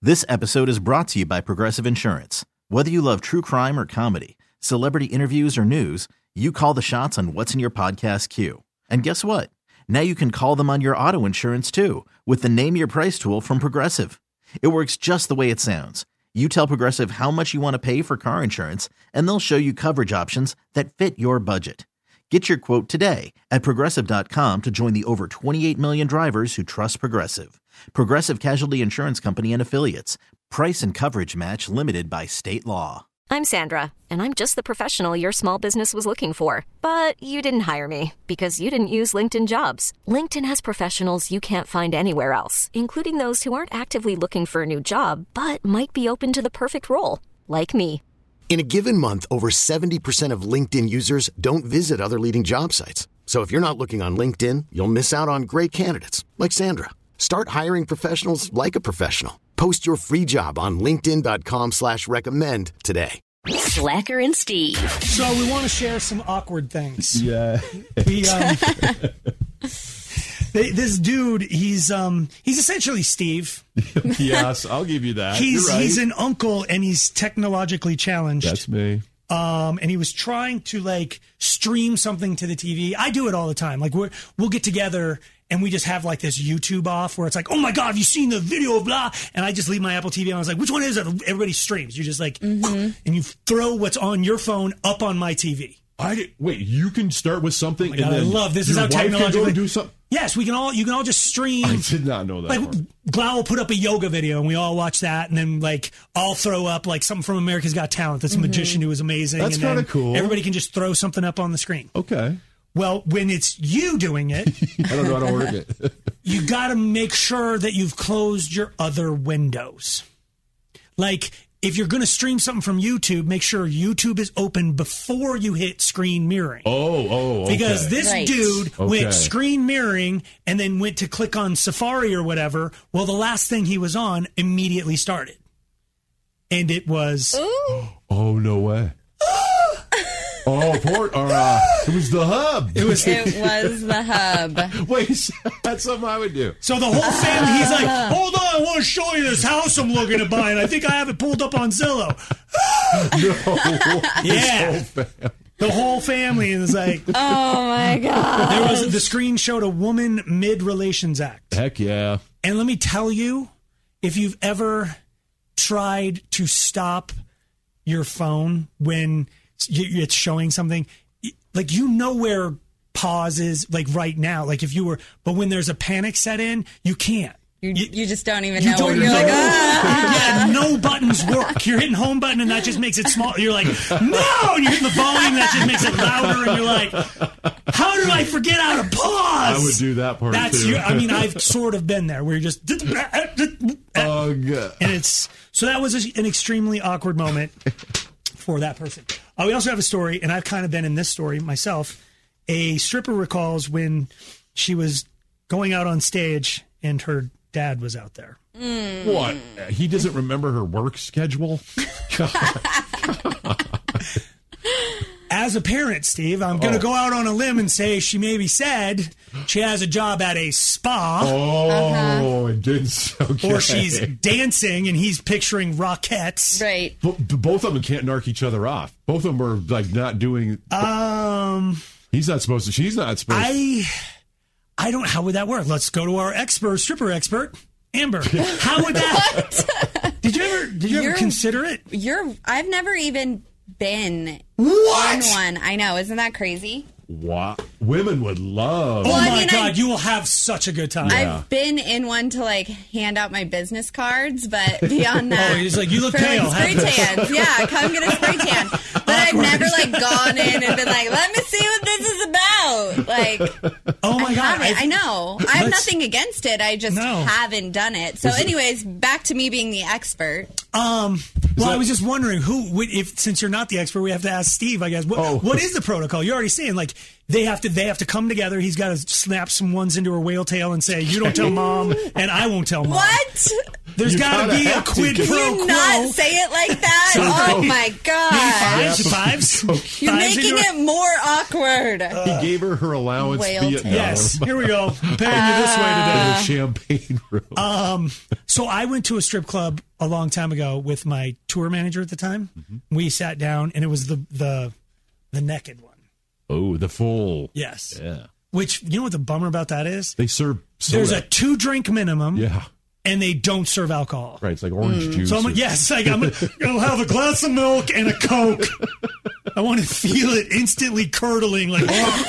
This episode is brought to you by Progressive Insurance. Whether you love true crime or comedy, celebrity interviews or news, you call the shots on what's in your podcast queue. And guess what? Now you can call them on your auto insurance too with the Name Your Price tool from Progressive. It works just the way it sounds. You tell Progressive how much you want to pay for car insurance, and they'll show you coverage options that fit your budget. Get your quote today at Progressive.com to join the over 28 million drivers who trust Progressive. Progressive Casualty Insurance Company and Affiliates. Price and coverage match limited by state law. I'm Sandra, and I'm just the professional your small business was looking for. But you didn't hire me because you didn't use LinkedIn Jobs. LinkedIn has professionals you can't find anywhere else, including those who aren't actively looking for a new job, but might be open to the perfect role, like me. In a given month, over 70% of LinkedIn users don't visit other leading job sites. So if you're not looking on LinkedIn, you'll miss out on great candidates like Sandra. Start hiring professionals like a professional. Post your free job on linkedin.com/recommend today. Slacker and Steve. So we want to share some awkward things. Yeah. This dude, he's essentially Steve. Yes, I'll give you that. He's You're right. he's an uncle and he's technologically challenged. That's me. And he was trying to stream something to the TV. I do it all the time. We'll get together and we just have this YouTube off where it's like, oh my God, have you seen the video of blah? And I just leave my Apple TV on. I was like, which one is it? Everybody streams. You're just and you throw what's on your phone up on my TV. Wait, you can start with something Oh my God, I love this. Is how technologically do something. Yes, you can all just stream. I did not know that. Glau will put up a yoga video and we all watch that, and then I'll throw up something from America's Got Talent. That's a magician who was amazing. That's kind of cool. Everybody can just throw something up on the screen. Okay. Well, when it's you doing it, I don't know how to work it. You got to make sure that you've closed your other windows. If you're going to stream something from YouTube, make sure YouTube is open before you hit screen mirroring. Oh, okay. Because this dude went screen mirroring and then went to click on Safari or whatever. Well, the last thing he was on immediately started. And it was... Ooh. Oh, no way. It was the hub. It was the hub. Wait, that's something I would do. So the whole family, he's like, hold on, I want to show you this house I'm looking to buy, and I think I have it pulled up on Zillow. No. Yeah. The whole family is like, oh my God. The screen showed a woman mid-relations act. Heck yeah. And let me tell you, if you've ever tried to stop your phone when it's showing something, where pause is right now, but when there's a panic set in, you can't. You just don't even know. You're like, yeah, no buttons work. You're hitting home button and that just makes it small. You're like, no! And you're hitting the volume and that just makes it louder. And you're like, how do I forget how to pause? I would do that part too. I've sort of been there where you're just... Oh, God. And so that was an extremely awkward moment for that person. We also have a story, and I've kind of been in this story myself. A stripper recalls when she was going out on stage and her dad was out there. What? He doesn't remember her work schedule? As a parent, Steve, I'm going to go out on a limb and say she maybe said she has a job at a spa. Oh, it didn't sound okay. Or she's dancing and he's picturing Rockettes. Right. Both of them can't narc each other off. Both of them are not doing... He's not supposed to. She's not supposed to. I don't... How would that work? Let's go to our stripper expert, Amber. How would that... Did you ever consider it? I've never even been on one. I know. Isn't that crazy? Wow. Women would love. Oh, my God. You will have such a good time. I've been in one to hand out my business cards, but beyond that. He's like, you look pale. Spray tans. Yeah, come get a spray tan. But I've never gone in and been like, let me see what this is about. Oh my God. I know. I have nothing against it. I just haven't done it. So anyways, back to me being the expert. Well, I was just wondering since you're not the expert, we have to ask Steve, I guess. What is the protocol? You're already saying they have to come together. He's got to snap some ones into her whale tail and say, "You don't tell mom, and I won't tell mom." What? There's got to be a quid pro Can you quo. not say it like that? Oh my god! Fives. You're making it more awkward. He gave her allowance. Whale Vietnam. Yes, here we go. I'm paying you this way today. In a champagne room. So I went to a strip club a long time ago with my tour manager at the time. Mm-hmm. We sat down, and it was the naked one. Oh, the full. Yes. Yeah. Which, you know what the bummer about that is? They serve soda. There's a 2-drink minimum. Yeah. And they don't serve alcohol. Right. It's like orange juice. So I'm like, I'm going to have a glass of milk and a Coke. I want to feel it instantly curdling, like,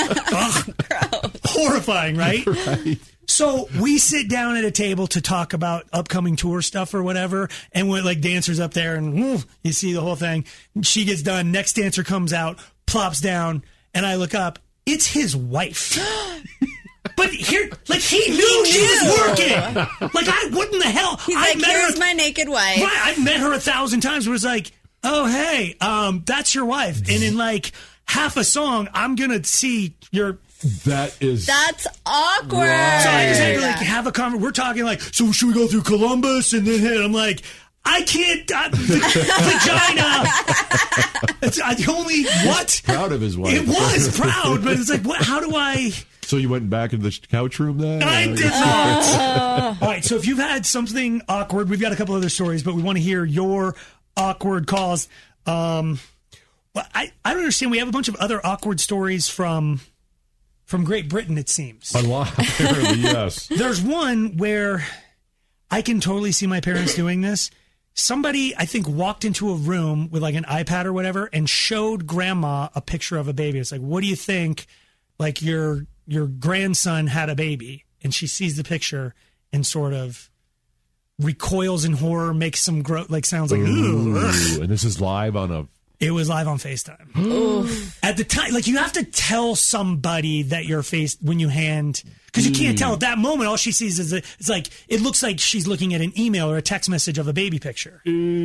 horrifying, right? Right. So we sit down at a table to talk about upcoming tour stuff or whatever, and we're like dancers up there, and you see the whole thing. She gets done. Next dancer comes out, plops down, and I look up. It's his wife. But here, like, he knew she was working. Like, what in the hell? He's like, here's my naked wife. Right, I've met her 1,000 times. Where it's like, oh hey, that's your wife, and in like half a song, I'm gonna see your. That's awkward. Right. So I just had to like have a conversation. We're talking like, so should we go through Columbus and then hit? I'm like, I can't. Vagina. It's the only what? Proud of his wife. It was proud, but it's like, what? How do I? So you went back into the couch room then? I did not. All right. So if you've had something awkward, we've got a couple other stories, but we want to hear your awkward calls. Well, I don't understand. We have a bunch of other awkward stories from Great Britain, it seems. A lot, apparently, yes. There's one where I can totally see my parents doing this. Somebody, I think, walked into a room with like an iPad or whatever and showed grandma a picture of a baby. It's like, what do you think? Like your grandson had a baby, and she sees the picture and sort of recoils in horror, makes some sounds like, ooh. And this is live on a. It was live on FaceTime. At the time, like, you have to tell somebody that you're when you hand, because you can't tell at that moment. All she sees is it's like, it looks like she's looking at an email or a text message of a baby picture.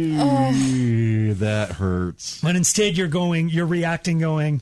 That hurts. But instead you're reacting going,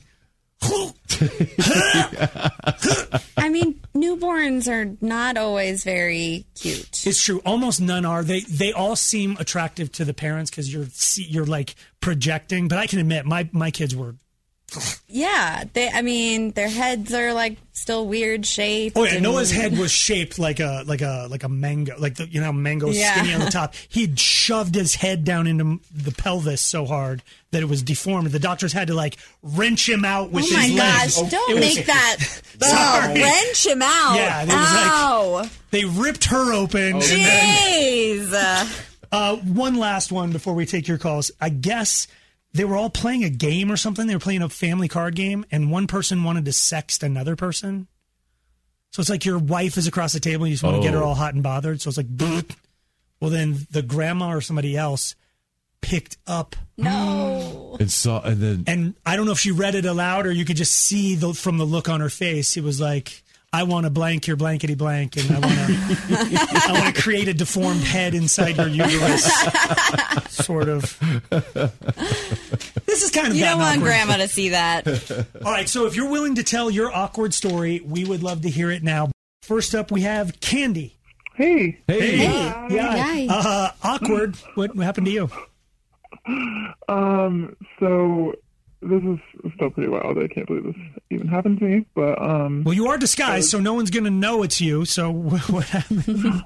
I mean, newborns are not always very cute. It's true. Almost none are. They all seem attractive to the parents because you're like projecting. But I can admit, my kids were. Yeah, their heads are like still weird shaped. Oh yeah, Noah's head was shaped like a mango, like mango skinny on the top. He'd shoved his head down into the pelvis so hard that it was deformed. The doctors had to like wrench him out with his legs. Gosh, don't make that. Wrench him out. Yeah, ow. They ripped her open. Jeez. One last one before we take your calls. I guess they were all playing a game or something. They were playing a family card game, and one person wanted to sext another person. So it's like your wife is across the table, and you just want to get her all hot and bothered. So it's like, well, then the grandma or somebody else picked up. No. And I don't know if she read it aloud or you could just see from the look on her face. It was like, I want to blank your blankety blank, and I want to create a deformed head inside your uterus. Sort of. This is kind of you don't want awkward. grandma to see that. All right, so if you're willing to tell your awkward story, we would love to hear it now. First up, we have Candy. Hey. Yeah. Awkward. What happened to you? So this is still pretty wild. I can't believe this even happened to me. But well, you are disguised, so no one's going to know it's you. So what happened?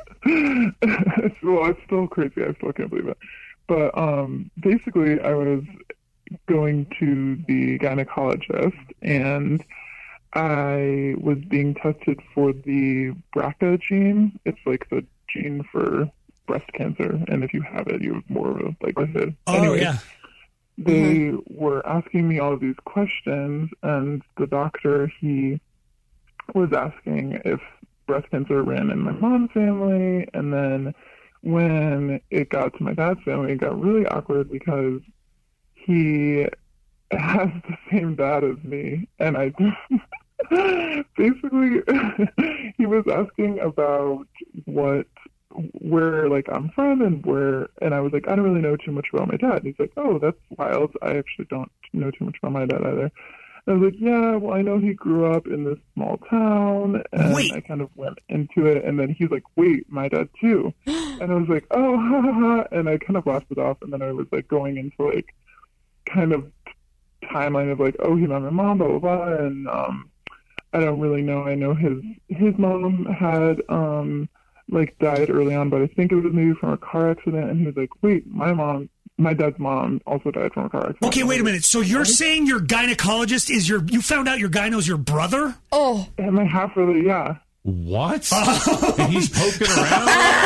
Well, it's still crazy. I still can't believe it. But basically, I was going to the gynecologist, and I was being tested for the BRCA gene. It's like the gene for breast cancer, and if you have it, you have more of a likelihood. Oh, anyway, yeah. They were asking me all of these questions, and the doctor, he was asking if breast cancer ran in my mom's family, and then when it got to my dad's family, it got really awkward because he has the same dad as me, and I basically he was asking about where like I'm from and I was like, I don't really know too much about my dad. And he's like, oh, that's wild. I actually don't know too much about my dad either. I was like, yeah, well, I know he grew up in this small town, and I kind of went into it, and then he's like, wait, my dad too. And I was like, oh, ha, ha, ha, and I kind of laughed it off, and then I was like going into like kind of timeline of like, oh, he met my mom, blah, blah, blah, and I don't really know. I know his mom had like died early on, but I think it was maybe from a car accident, and he was like, wait, my dad's mom also died from a car accident. Okay, wait a minute. So you're saying your gynecologist is you found out your gyno's your brother? Oh. And my half brother, yeah. What? And he's poking around?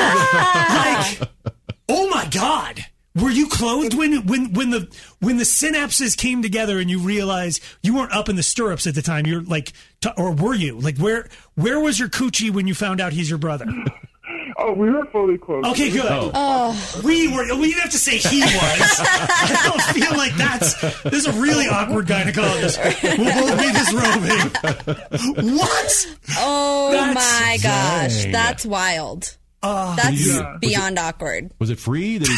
Like, oh my God. Were you clothed when the synapses came together and you realized you weren't up in the stirrups at the time? You're like, or were you? Like, where was your coochie when you found out he's your brother? Oh, we were fully clothed. Okay, good. Oh. We didn't have to say he was. I don't feel like this is a really awkward gynecologist. We'll both be disrobing. What? Oh my gosh. dang. That's wild. That's beyond awkward. Was it free? Did he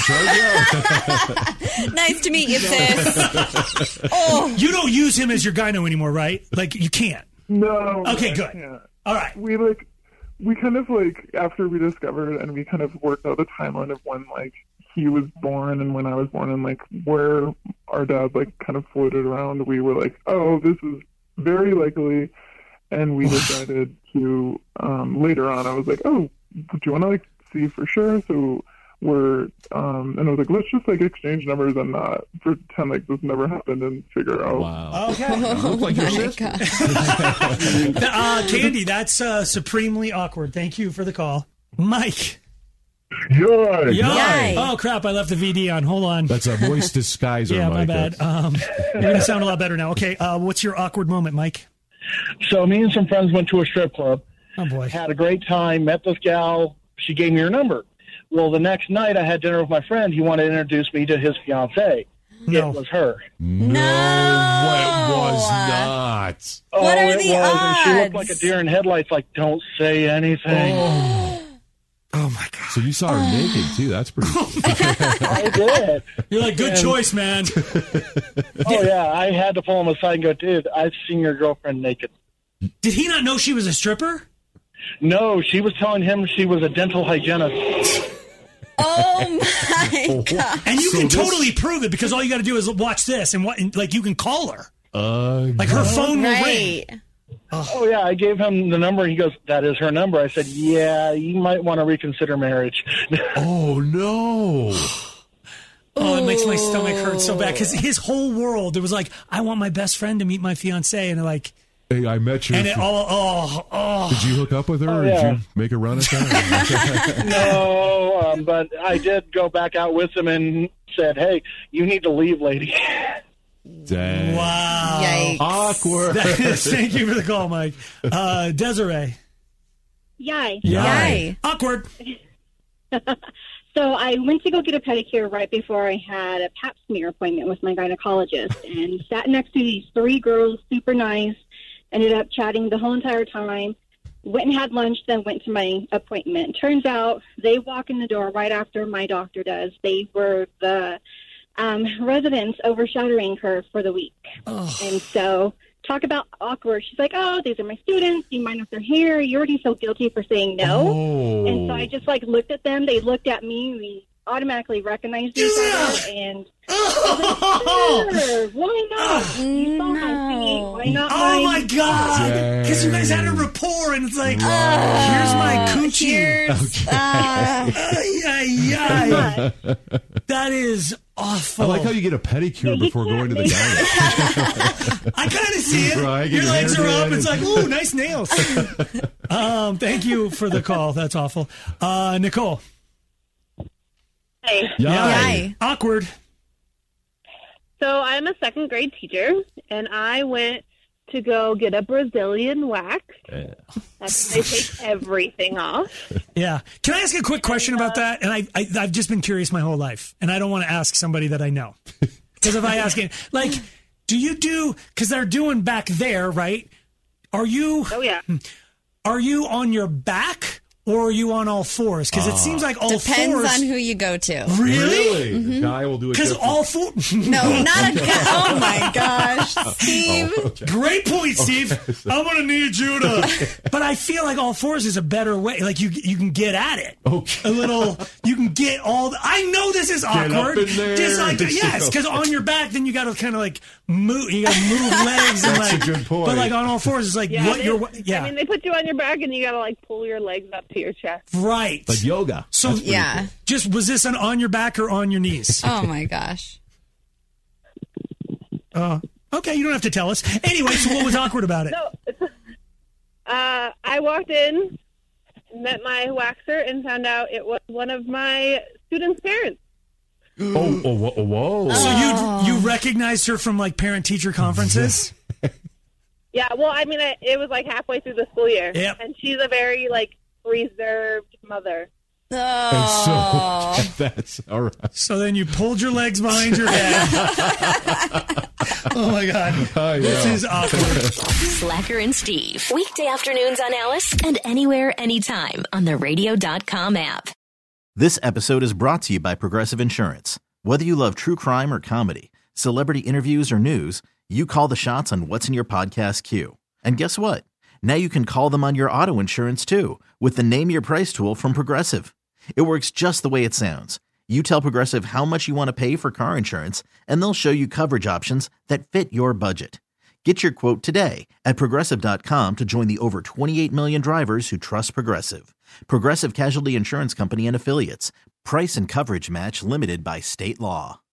charge you? Nice to meet you, sis. Oh. You don't use him as your gyno anymore, right? Like, you can't. No. Okay, I good. can't. All right. We kind of like, after we discovered and we kind of worked out the timeline of when like he was born and when I was born and like where our dad like kind of floated around, we were like, oh, this is very likely. And we decided to, later on, I was like, oh, do you want to like see for sure? So we're, and I was like, let's just like exchange numbers and not pretend like this never happened and figure out. Wow. Okay. Look like your My sister. God. Candy, that's supremely awkward. Thank you for the call. Mike. Yeah. Yay. Oh, crap. I left the VD on. Hold on. That's a voice disguiser, Yeah, my Mike. bad. You're going to sound a lot better now. Okay. What's your awkward moment, Mike? So me and some friends went to a strip club. Oh, boy. Had a great time, met this gal. She gave me her number. Well, the next night I had dinner with my friend. He wanted to introduce me to his fiancée. No. It was her. No. It was not. What are it the was, and she looked odds? like a deer in headlights, like, don't say anything. Oh, my God. So you saw her naked, too. That's pretty cool. I did. You're like, good choice, man. Oh, yeah. I had to pull him aside and go, dude, I've seen your girlfriend naked. Did he not know she was a stripper? No, she was telling him she was a dental hygienist. Oh my God. And you can totally prove it because all you got to do is watch this and like you can call her. Like her phone will ring. Right. Oh, yeah, I gave him the number, and he goes, that is her number. I said, yeah, you might want to reconsider marriage. Oh, no. Oh, it makes my stomach hurt so bad because his whole world, it was like, I want my best friend to meet my fiancée. And they're like, Hey, I met you. and it all, Did you hook up with her? Or yeah. did you make a run at that? No, but I did go back out with him and said, hey, you need to leave, lady. Dang. wow. Yikes. Awkward. That is, thank you for the call, Mike. Desiree. Yay. Yay. Awkward. So I went to go get a pedicure right before I had a pap smear appointment with my gynecologist and sat next to these three girls, super nice, ended up chatting the whole entire time, went and had lunch, then went to my appointment. Turns out they walk in the door right after my doctor does. They were the residents overshadowing her for the week. Oh. And so talk about awkward. She's like, oh, these are my students. Do you mind if they're here? You already feel guilty for saying no. Oh. And so I just like looked at them. They looked at me. We automatically recognized each other. And I was like, sure, why not? You saw my feet. Why not Oh my my God! Dang. Because you guys had a rapport, and it's like, here's my coochie. Here's, Ay, ay, ay. That is awful. I like how you get a pedicure before going to the diner. I kind of see it. Right, get your your legs hair are up. done. It's like, ooh, nice nails. Thank you for the call. That's awful. Nicole. Hey. Yay. Awkward. So I'm a second grade teacher, and I went to go get a Brazilian wax. That's they take everything off. Yeah. Can I ask a quick question about that? And I've just been curious my whole life, and I don't want to ask somebody that I know. Because if I ask it, like, do you do, because they're doing back there, right? Are you Oh, yeah. Are you on your back or are you on all fours? Because it seems like all Depends fours. on who you go to. Really? The guy will do it. Because different. all four. No, not a guy. Oh my gosh, Steve. Great point, Steve. I'm gonna need you to. But I feel like all fours is a better way. Like you can get at it. Okay. A little. You can get all. I know this is awkward. up in there. Just like yes, because on your back, then you got to kind of like move. You got to move legs and That's like. a good point. But like on all fours, it's like Yeah, what you're. Yeah. I mean, they put you on your back and you gotta like pull your legs up to your chest. Right. Like yoga. So That's pretty Yeah. cool. just was this an on your back or on your knees? Oh my gosh. Okay, you don't have to tell us. Anyway, so what was awkward about it? No, I walked in, met my waxer, and found out it was one of my students' parents. Whoa. So you recognized her from like parent teacher conferences? Yeah, well, I mean, it was like halfway through the school year, Yep. and she's a very like reserved mother. Oh. And so that's all right. So then you pulled your legs behind your head. Oh my God. This is awkward. Slacker and Steve. Weekday afternoons on Alice and anywhere, anytime on the radio.com app. This episode is brought to you by Progressive Insurance. Whether you love true crime or comedy, celebrity interviews or news, you call the shots on what's in your podcast queue. And guess what? Now you can call them on your auto insurance too with the Name Your Price tool from Progressive. It works just the way it sounds. You tell Progressive how much you want to pay for car insurance, and they'll show you coverage options that fit your budget. Get your quote today at Progressive.com to join the over 28 million drivers who trust Progressive. Progressive Casualty Insurance Company and Affiliates. Price and coverage match limited by state law.